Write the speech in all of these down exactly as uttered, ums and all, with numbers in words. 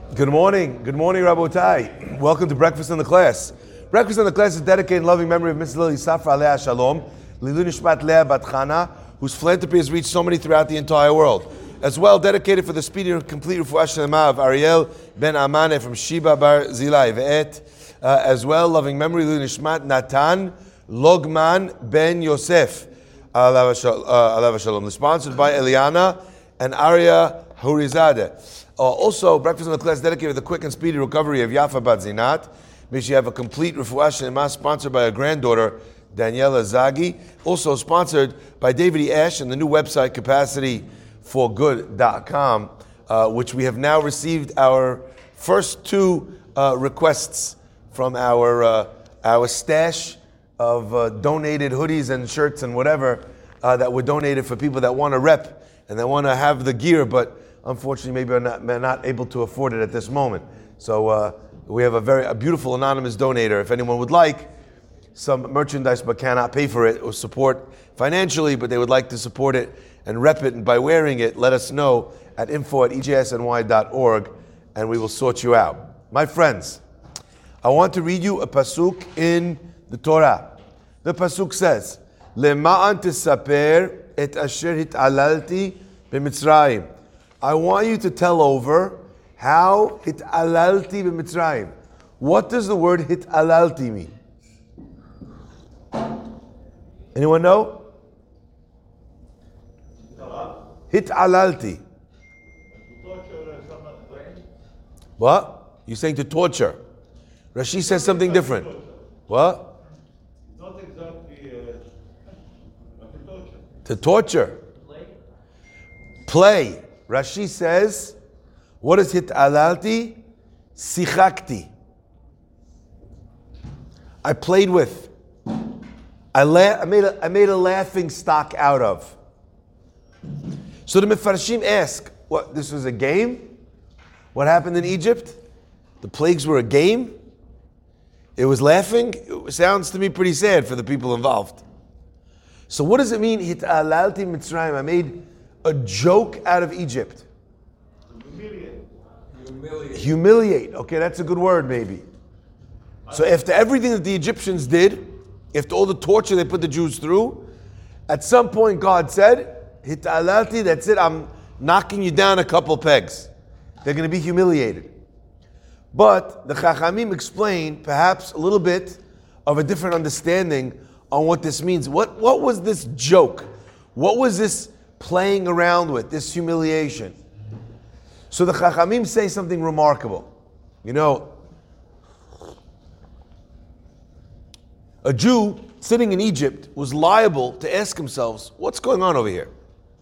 Good morning. Good morning, Rabotai. Welcome to Breakfast in the Class. Breakfast in the Class is dedicated in loving memory of Missus Lily Safra Alea Shalom, Lilu Nishmat Leah Bat Chana, whose philanthropy has reached so many throughout the entire world. As well, dedicated for the speedy and complete refuah shlema of Ariel ben Amane from Sheba Bar Zilai Ve'et. Uh, as well, loving memory Lilu Nishmat Natan Logman ben Yosef Alav Shalom, sponsored by Eliana and Arya Hurizadeh. Uh, also, Breakfast in the Class dedicated to the quick and speedy recovery of Yafa Bat Zinat. May she have a complete refuah shlema, sponsored by her granddaughter, Daniela Zagi. Also sponsored by David E. Ash and the new website, capacity for good dot com, uh, which we have now received our first two uh, requests from our uh, our stash of uh, donated hoodies and shirts and whatever uh, that were donated for people that want to rep and that want to have the gear, but unfortunately maybe are not, are not able to afford it at this moment. So uh, we have a very a beautiful anonymous donator. If anyone would like some merchandise but cannot pay for it or support financially, but they would like to support it and rep it, and by wearing it, let us know at info at e j s n y dot org, and we will sort you out. My friends, I want to read you a pasuk in the Torah. The pasuk says, Lema'an tisaper et asher hit'alalti b'Mitzrayim. I want you to tell over how hit'alalti b'Mitzrayim. What does the word hit'alalti mean? Anyone know? Hit'alalti. What? You're saying to torture. Rashi says something different. What? Not exactly uh, like a torture. To torture. Play. Play. Rashi says, what is hit'alalti? Sichakti. I played with. I, la- I, made a, I made a laughing stock out of. So the Mefarshim ask, what, this was a game? What happened in Egypt? The plagues were a game? It was laughing? It sounds to me pretty sad for the people involved. So what does it mean, hit'alalti Mitzrayim? I made a joke out of Egypt. Humiliate. Humiliate. Humiliate. Okay, that's a good word, maybe. So after everything that the Egyptians did, after all the torture they put the Jews through, at some point God said, hit'alalti, that's it, I'm knocking you down a couple pegs. They're going to be humiliated. But the Chachamim explain perhaps a little bit of a different understanding on what this means. What, what was this joke? What was this playing around with, this humiliation? So the Chachamim say something remarkable. You know, a Jew sitting in Egypt was liable to ask themselves, what's going on over here?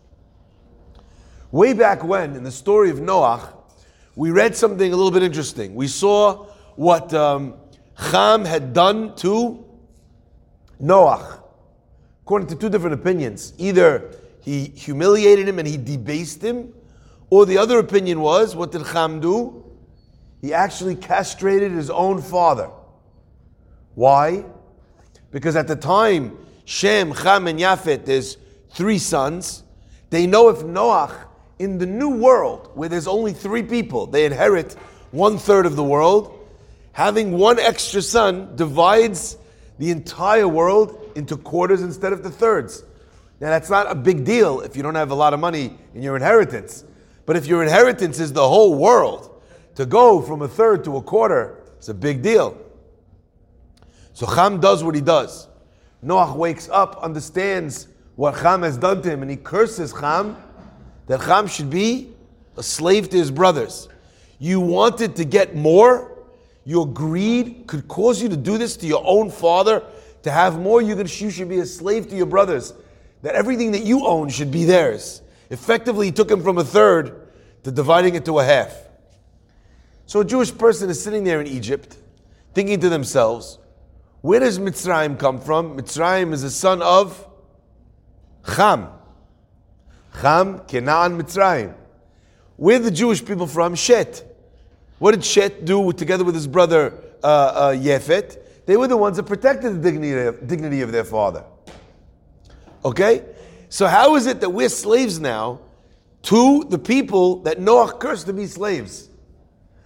Way back when, in the story of Noach, we read something a little bit interesting. We saw what um, Ham had done to Noach. According to two different opinions. Either he humiliated him and he debased him, or the other opinion was, what did Ham do? He actually castrated his own father. Why? Because at the time, Shem, Ham, and Yafet, there's three sons. They know if Noach, in the new world, where there's only three people, they inherit one third of the world, having one extra son divides the entire world into quarters instead of the thirds. Now that's not a big deal if you don't have a lot of money in your inheritance. But if your inheritance is the whole world, to go from a third to a quarter, it's a big deal. So Ham does what he does. Noach wakes up, understands what Ham has done to him, and he curses Ham that Ham should be a slave to his brothers. You wanted to get more? Your greed could cause you to do this to your own father, to have more. You should be a slave to your brothers. That everything that you own should be theirs. Effectively, he took him from a third to dividing it to a half. So a Jewish person is sitting there in Egypt, thinking to themselves, where does Mitzrayim come from? Mitzrayim is a son of Ham. Ham, Canaan, Mitzrayim. Where are the Jewish people from? Shet. What did Shet do together with his brother uh, uh, Yefet? They were the ones that protected the dignity of, dignity of their father. Okay? So how is it that we're slaves now to the people that Noach cursed to be slaves?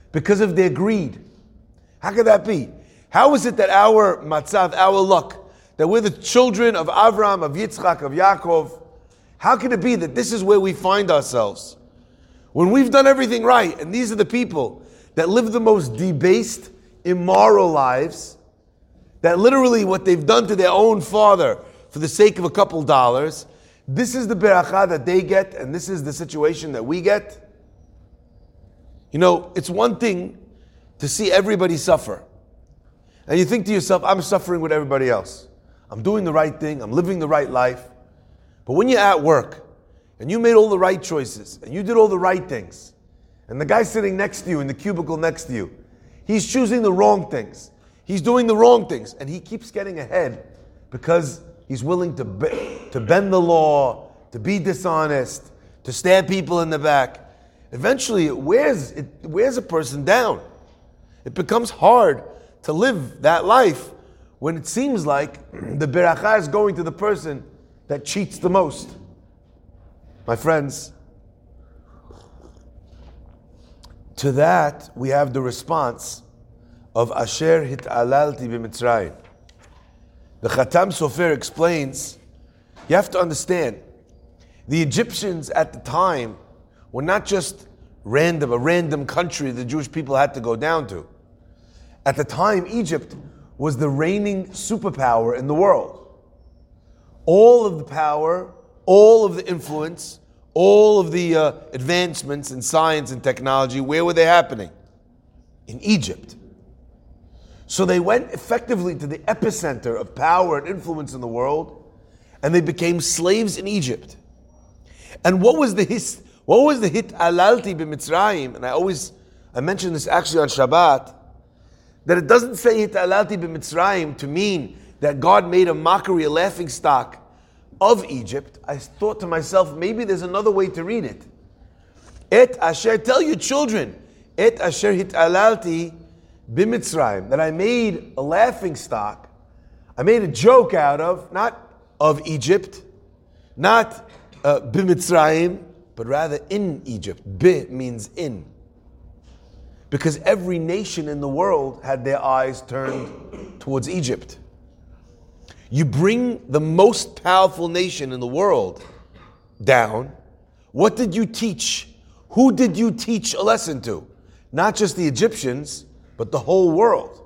because of their greed. How could that be? How is it that our matzav, our luck, that we're the children of Avram, of Yitzchak, of Yaakov, how can it be that this is where we find ourselves? When we've done everything right, and these are the people that live the most debased, immoral lives, that literally what they've done to their own father for the sake of a couple dollars, this is the beracha that they get, and this is the situation that we get. You know, it's one thing to see everybody suffer. And you think to yourself, I'm suffering with everybody else. I'm doing the right thing, I'm living the right life. But when you're at work, and you made all the right choices, and you did all the right things, and the guy sitting next to you in the cubicle next to you, he's choosing the wrong things. He's doing the wrong things, and he keeps getting ahead because he's willing to, be, to bend the law, to be dishonest, to stab people in the back. Eventually, it wears, it wears a person down. It becomes hard to live that life when it seems like the beracha is going to the person that cheats the most. My friends, to that we have the response of Asher hit'alalti b'Mitzrayim. The Khatam Sofer explains, you have to understand, the Egyptians at the time were not just random, a random country the Jewish people had to go down to. At the time, Egypt was the reigning superpower in the world. All of the power, all of the influence, all of the uh, advancements in science and technology, where were they happening? In Egypt. So they went effectively to the epicenter of power and influence in the world, and they became slaves in Egypt. And what was the his, what was the hit alalti b'Mitzrayim? And I always, I mentioned this actually on Shabbat, that it doesn't say hit alalti b'Mitzrayim to mean that God made a mockery, a laughing stock of Egypt. I thought to myself, maybe there's another way to read it. Et asher, tell your children, et asher hit alalti b'Mitzrayim, that I made a laughing stock, I made a joke out of, not of Egypt, not uh, b'Mitzrayim, but rather in Egypt. Bi means in. Because every nation in the world had their eyes turned towards Egypt. You bring the most powerful nation in the world down, what did you teach? Who did you teach a lesson to? Not just the Egyptians, but the whole world.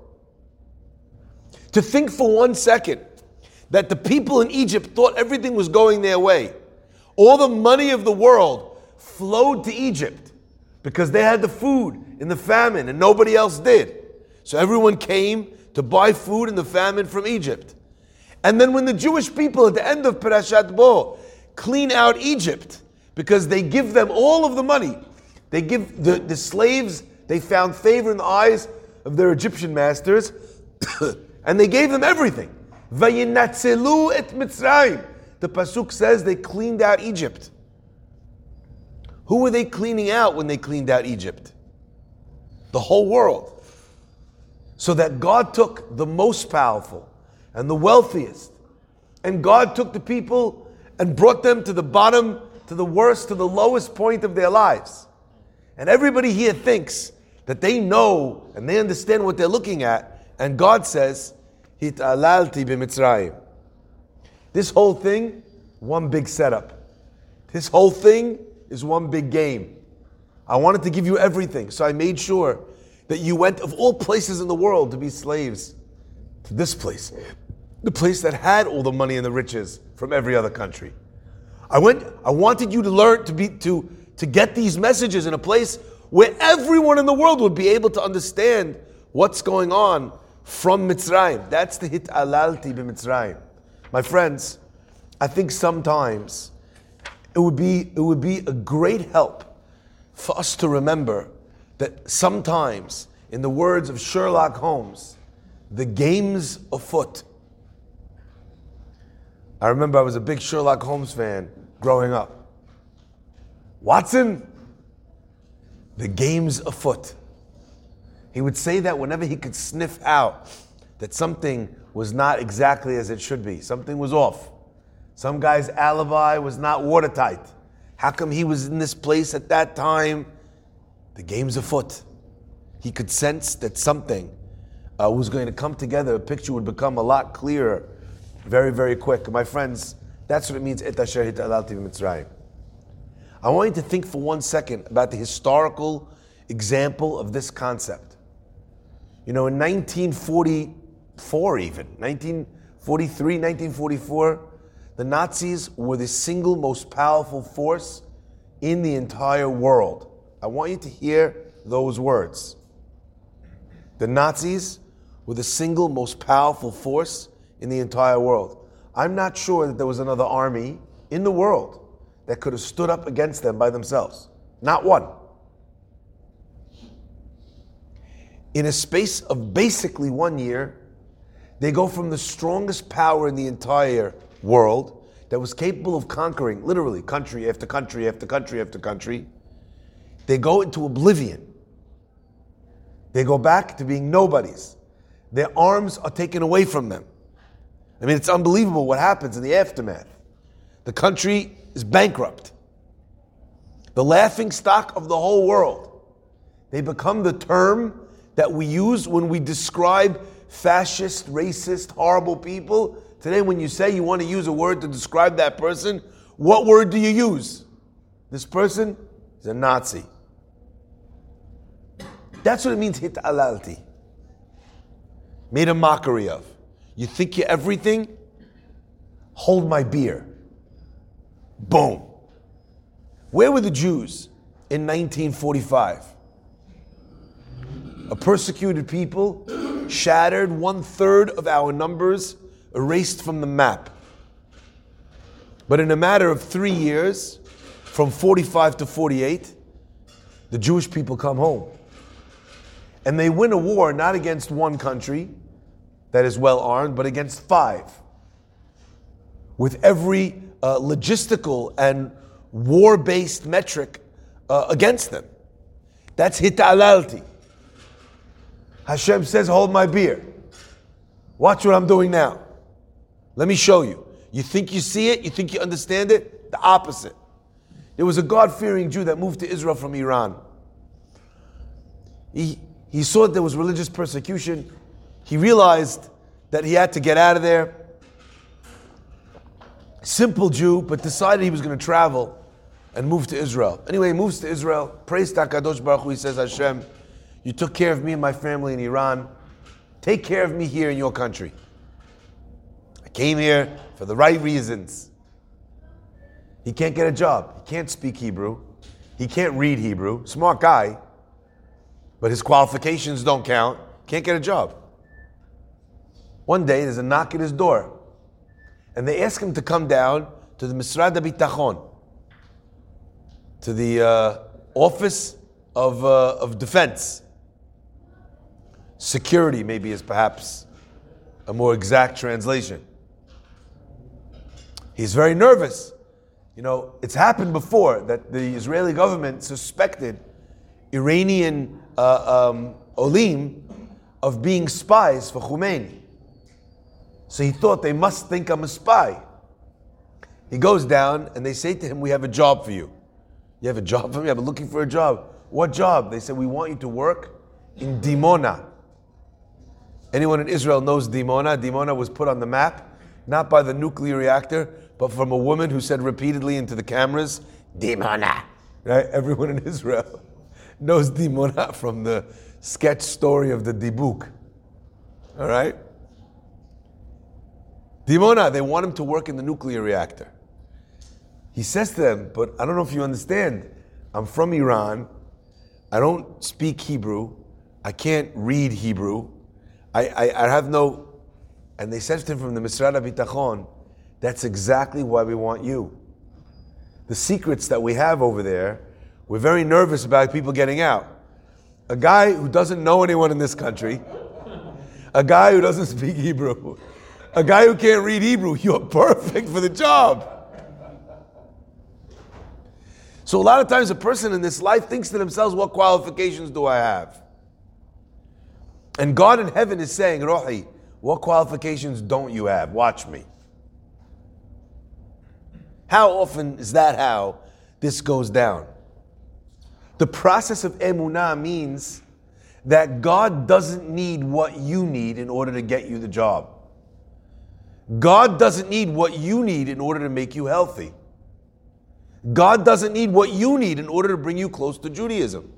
To think for one second that the people in Egypt thought everything was going their way. All the money of the world flowed to Egypt because they had the food in the famine and nobody else did. So everyone came to buy food in the famine from Egypt. And then when the Jewish people at the end of Parashat Bo clean out Egypt because they give them all of the money, they give the, the slaves, they found favor in the eyes of their Egyptian masters, and they gave them everything. Vayinatzelu et Mitzrayim. The pasuk says they cleaned out Egypt. Who were they cleaning out when they cleaned out Egypt? The whole world. So that God took the most powerful and the wealthiest, and God took the people and brought them to the bottom, to the worst, to the lowest point of their lives. And everybody here thinks that they know and they understand what they're looking at, and God says, Hit'alalti b'Mitzrayim. This whole thing, one big setup. This whole thing is one big game. I wanted to give you everything, so I made sure that you went of all places in the world to be slaves to this place, the place that had all the money and the riches from every other country. I went. I wanted you to learn to be to to get these messages in a place where everyone in the world would be able to understand what's going on from Mitzrayim. That's the hit'alalti b'Mitzrayim. My friends, I think sometimes it would be it would be a great help for us to remember that sometimes, in the words of Sherlock Holmes, the game's afoot. I remember I was a big Sherlock Holmes fan growing up. Watson, the game's afoot. He would say that whenever he could sniff out that something was not exactly as it should be. Something was off. Some guy's alibi was not watertight. How come he was in this place at that time? The game's afoot. he could sense that something uh, was going to come together. A picture would become a lot clearer very, very quick. My friends, that's what it means, Et asher hit'alalti b'Mitzrayim. I want you to think for one second about the historical example of this concept. You know, in nineteen forty-four even, nineteen forty-three, nineteen forty-four, the Nazis were the single most powerful force in the entire world. I want you to hear those words. The Nazis were the single most powerful force in the entire world. I'm not sure that there was another army in the world that could have stood up against them by themselves. Not one. In a space of basically one year, they go from the strongest power in the entire world that was capable of conquering, literally, country after country after country after country. They go into oblivion. They go back to being nobodies. Their arms are taken away from them. I mean, it's unbelievable what happens in the aftermath. The country is bankrupt. The laughing stock of the whole world. They become the term that we use when we describe fascist, racist, horrible people. Today, when you say you want to use a word to describe that person, what word do you use? This person is a Nazi. That's what it means, hit'alalti. Made a mockery of. You think you're everything? Hold my beer. Boom. Where were the Jews in nineteen forty-five? A persecuted people, shattered, one third of our numbers erased from the map. But in a matter of three years, from forty-five to forty-eight, the Jewish people come home. And they win a war not against one country that is well armed, but against five. With every uh, logistical and war-based metric uh, against them. That's hit'alalti. Hashem says, hold my beer. Watch what I'm doing now. Let me show you. You think you see it? You think you understand it? The opposite. There was a God-fearing Jew that moved to Israel from Iran. He, he saw that there was religious persecution. He realized that he had to get out of there. Simple Jew, but decided he was going to travel and move to Israel. Anyway, he moves to Israel, prays to HaKadosh Baruch Hu. He says, Hashem, you took care of me and my family in Iran. Take care of me here in your country. I came here for the right reasons. He can't get a job. He can't speak Hebrew. He can't read Hebrew. Smart guy, but his qualifications don't count. Can't get a job. One day, there's a knock at his door. And they ask him to come down to the Misrad HaBitachon, to the uh, Office of, uh, of Defense. Security, maybe, is perhaps a more exact translation. He's very nervous. You know, it's happened before that the Israeli government suspected Iranian uh, um, olim of being spies for Khomeini. So he thought they must think I'm a spy. He goes down and they say to him, we have a job for you. You have a job for me? I'm looking for a job. What job? They said, we want you to work in Dimona. Anyone in Israel knows Dimona? Dimona was put on the map, not by the nuclear reactor, but from a woman who said repeatedly into the cameras, Dimona. Right? Everyone in Israel knows Dimona from the sketch story of the Dibuk. All right? Dimona, they want him to work in the nuclear reactor. He says to them, but I don't know if you understand, I'm from Iran, I don't speak Hebrew, I can't read Hebrew, I, I, I have no, and they said to him from the Misrad HaBitachon, that's exactly why we want you. The secrets that we have over there, we're very nervous about people getting out. A guy who doesn't know anyone in this country, a guy who doesn't speak Hebrew, a guy who can't read Hebrew, you're perfect for the job. So a lot of times a person in this life thinks to themselves, what qualifications do I have? And God in heaven is saying, Rohi, what qualifications don't you have? Watch me. How often is that how this goes down? The process of emunah means that God doesn't need what you need in order to get you the job. God doesn't need what you need in order to make you healthy. God doesn't need what you need in order to bring you close to Judaism.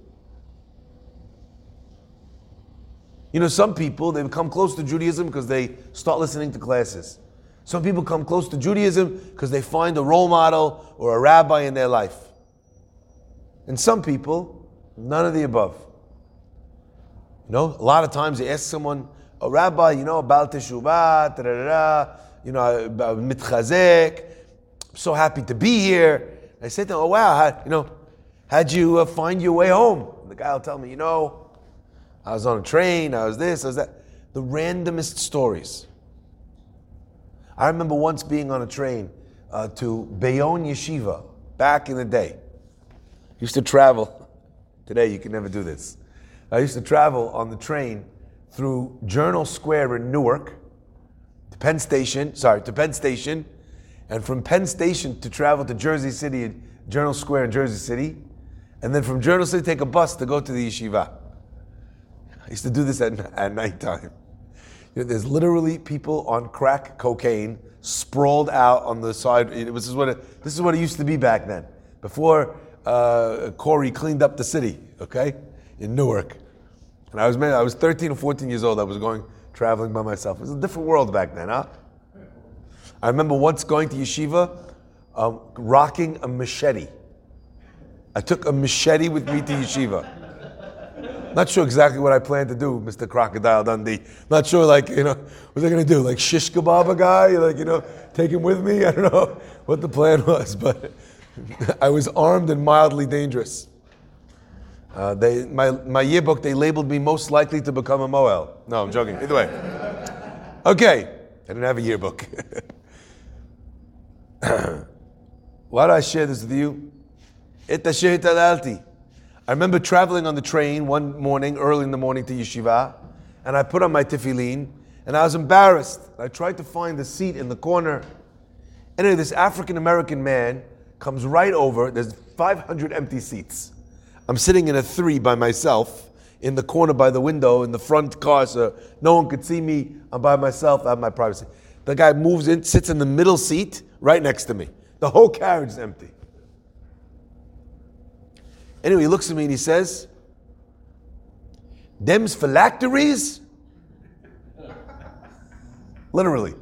You know, some people, they become close to Judaism because they start listening to classes. Some people come close to Judaism because they find a role model or a rabbi in their life. And some people, none of the above. You know, a lot of times they ask someone, a rabbi, you know, about teshuvah, da-da-da-da, you know, about mitchazek, I'm so happy to be here. I said to him, oh wow, how, you know, how'd you uh, find your way home? And the guy will tell me, you know, I was on a train, I was this, I was that. The randomest stories. I remember once being on a train uh, to Bayonne Yeshiva, back in the day. I used to travel. Today you can never do this. I used to travel on the train through Journal Square in Newark, to Penn Station, sorry, to Penn Station, and from Penn Station to travel to Jersey City, Journal Square in Jersey City, and then from Journal City take a bus to go to the yeshiva. I used to do this at, at nighttime. You know, there's literally people on crack cocaine sprawled out on the side. It was, this, is what it, this is what it used to be back then, before uh, Corey cleaned up the city, okay, in Newark. And I was I was thirteen or fourteen years old. I was going traveling by myself. It was a different world back then, huh? I remember once going to yeshiva, um, rocking a machete. I took a machete with me to yeshiva. Not sure exactly what I planned to do, Mister Crocodile Dundee. Not sure, like, you know, what was I going to do? Like shish kebab a guy? Like, you know, take him with me? I don't know what the plan was, but I was armed and mildly dangerous. Uh, they, my, my yearbook, they labeled me most likely to become a Moel. No, I'm joking. Either way. Okay. I didn't have a yearbook. Why do I share this with you? I remember traveling on the train one morning, early in the morning to yeshiva, and I put on my tefillin, and I was embarrassed. I tried to find the seat in the corner. Anyway, this African-American man comes right over. There's five hundred empty seats. I'm sitting in a three by myself in the corner by the window in the front car, so no one could see me. I'm by myself. I have my privacy. The guy moves in, sits in the middle seat right next to me. The whole carriage is empty. Anyway, he looks at me and he says, "Them's phylacteries?" Literally.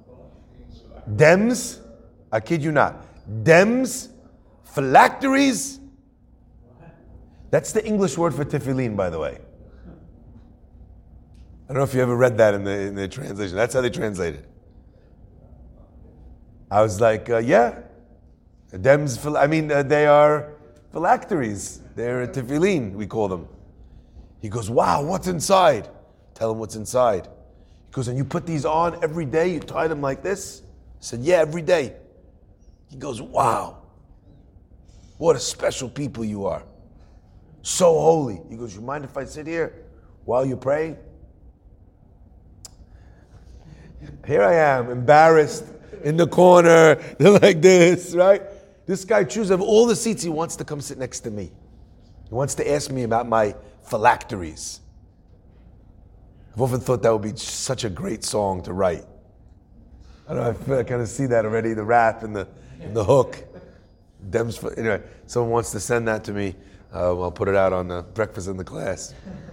Dems, I kid you not. Dems, phylacteries? That's the English word for tefillin, by the way. I don't know if you ever read that in the in the translation. That's how they translate it. I was like, uh, yeah, dems. I mean, uh, they are phylacteries. They're tefillin, we call them. He goes, wow, what's inside? Tell him what's inside. He goes, and you put these on every day? You tie them like this? I said, yeah, every day. He goes, wow, what a special people you are. So holy. He goes, you mind if I sit here while you're praying? Here I am, embarrassed, in the corner, they're like this, right? This guy chooses of all the seats, he wants to come sit next to me. He wants to ask me about my phylacteries. I've often thought that would be such a great song to write. I don't know, I feel I kind of see that already, the rap and the and the hook. Dems, anyway, someone wants to send that to me. Uh, I'll put it out on the breakfast in the class.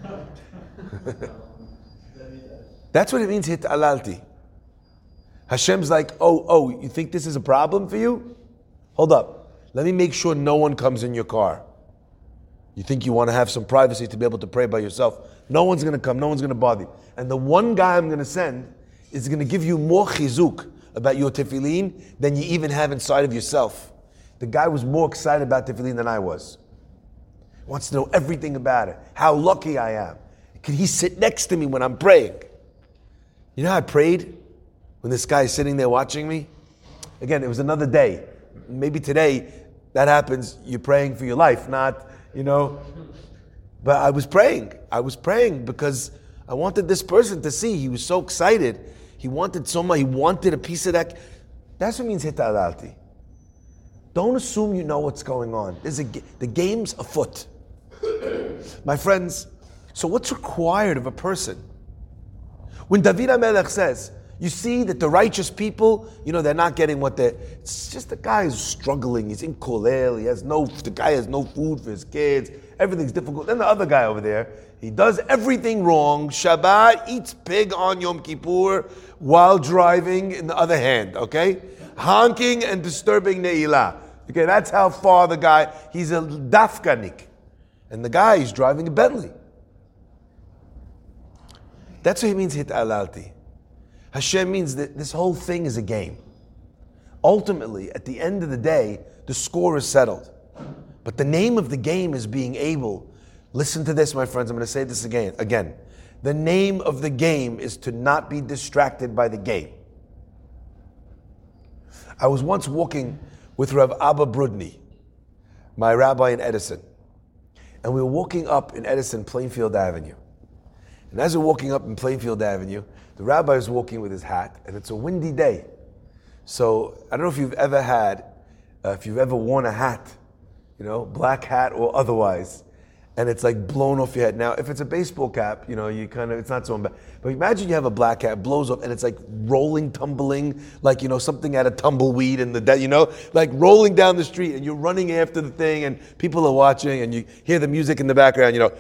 That's what it means, hit alalti. Hashem's like, oh, oh, you think this is a problem for you? Hold up. Let me make sure no one comes in your car. You think you want to have some privacy to be able to pray by yourself? No one's going to come. No one's going to bother you. And the one guy I'm going to send is going to give you more chizuk about your tefillin than you even have inside of yourself. The guy was more excited about tefillin than I was. He wants to know everything about it. How lucky I am. Can he sit next to me when I'm praying? You know how I prayed when this guy is sitting there watching me? Again, it was another day. Maybe today that happens, you're praying for your life, not, you know. But I was praying. I was praying because I wanted this person to see. He was so excited. He wanted so much. He wanted a piece of that. That's what means hitadalti. Don't assume you know what's going on. There's a, the game's afoot. My friends, So what's required of a person? When David HaMelech says, you see that the righteous people, you know, they're not getting what they're, it's just the guy is struggling, he's in kolel, he has no, the guy has no food for his kids, everything's difficult. Then the other guy over there, he does everything wrong, Shabbat, eats pig on Yom Kippur, while driving in the other hand, okay? Honking and disturbing Ne'ilah. Okay, that's how far the guy, he's a dafkanik. And the guy is driving a Bentley. That's what he means, hit'alalti. Hashem means that this whole thing is a game. Ultimately, at the end of the day, the score is settled. But the name of the game is being able, listen to this, my friends, I'm going to say this again. Again, the name of the game is to not be distracted by the game. I was once walking with Rav Abba Brudny, my rabbi in Edison. And we were walking up in Edison, Plainfield Avenue. And as we're walking up in Plainfield Avenue, the rabbi is walking with his hat, and it's a windy day. So I don't know if you've ever had, uh, if you've ever worn a hat, you know, black hat or otherwise, and it's like blown off your head. Now, if it's a baseball cap, you know, you kind of, it's not so bad. But imagine you have a black hat, blows off, and it's like rolling, tumbling, like, you know, something out of tumbleweed in the, de- you know, like rolling down the street, and you're running after the thing, and people are watching, and you hear the music in the background, you know.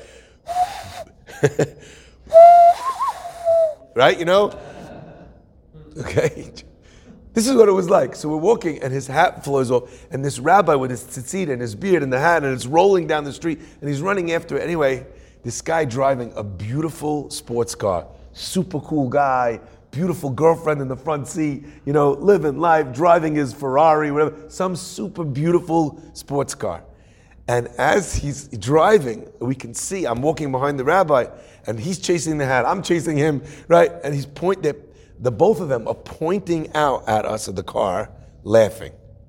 Right, you know? Okay. This is what it was like. So we're walking and his hat flows off, and this rabbi with his tzitzit and his beard and the hat, and it's rolling down the street, and he's running after it. Anyway, this guy driving a beautiful sports car, super cool guy, beautiful girlfriend in the front seat, you know, living life, driving his Ferrari, whatever, some super beautiful sports car. And as he's driving, we can see, I'm walking behind the rabbi, and he's chasing the hat, I'm chasing him, right? And he's pointing, the both of them are pointing out at us of the car, laughing.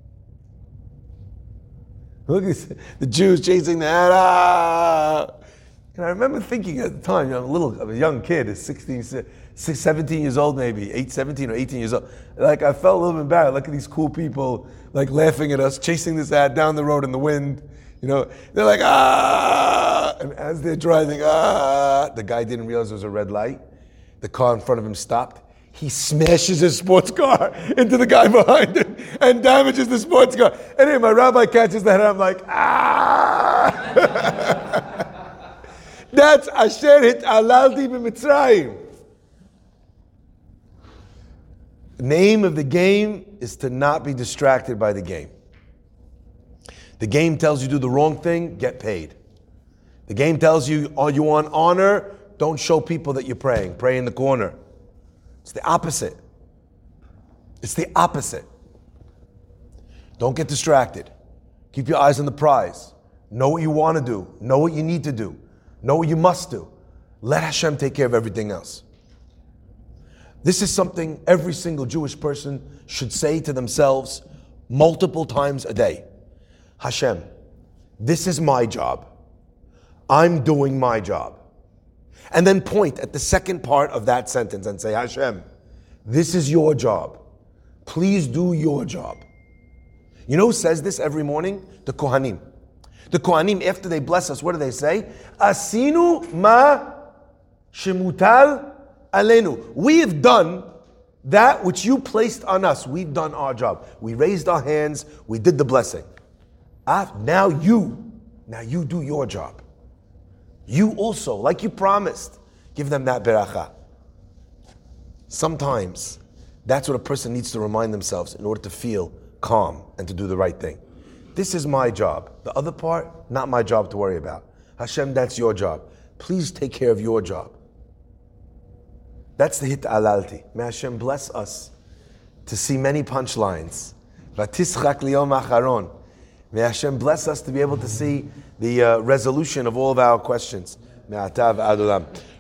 Look at this, the Jews chasing the hat, ah! And I remember thinking at the time, you know, I'm a little, I'm a young kid, is sixteen, seventeen years old maybe, eight, seventeen or eighteen years old. Like I felt a little bit embarrassed. Look at these cool people, like laughing at us, chasing this hat down the road in the wind. You know, they're like, ah! And as they're driving, ah! The guy didn't realize there was a red light. The car in front of him stopped. He smashes his sports car into the guy behind him and damages the sports car. Anyway, my rabbi catches that, and I'm like, ah! That's Asher hit'alalti b'Mitzrayim. The name of the game is to not be distracted by the game. The game tells you do the wrong thing, get paid. The game tells you, oh, you want honor, don't show people that you're praying. Pray in the corner. It's the opposite. It's the opposite. Don't get distracted. Keep your eyes on the prize. Know what you want to do. Know what you need to do. Know what you must do. Let Hashem take care of everything else. This is something every single Jewish person should say to themselves multiple times a day. Hashem, this is my job. I'm doing my job. And then point at the second part of that sentence and say, Hashem, this is your job. Please do your job. You know who says this every morning? The Kohanim. The Kohanim, after they bless us, what do they say? Asinu ma shemutal alenu. We have done that which you placed on us. We've done our job. We raised our hands. We did the blessing. Ah, now you, now you do your job. You also, like you promised, give them that beracha. Sometimes, that's what a person needs to remind themselves in order to feel calm and to do the right thing. This is my job. The other part, not my job to worry about. Hashem, that's your job. Please take care of your job. That's the hit'alalti. May Hashem bless us to see many punchlines. V'tischak liyom acharon. May Hashem bless us to be able to see the uh, resolution of all of our questions. Me'atav ad olam.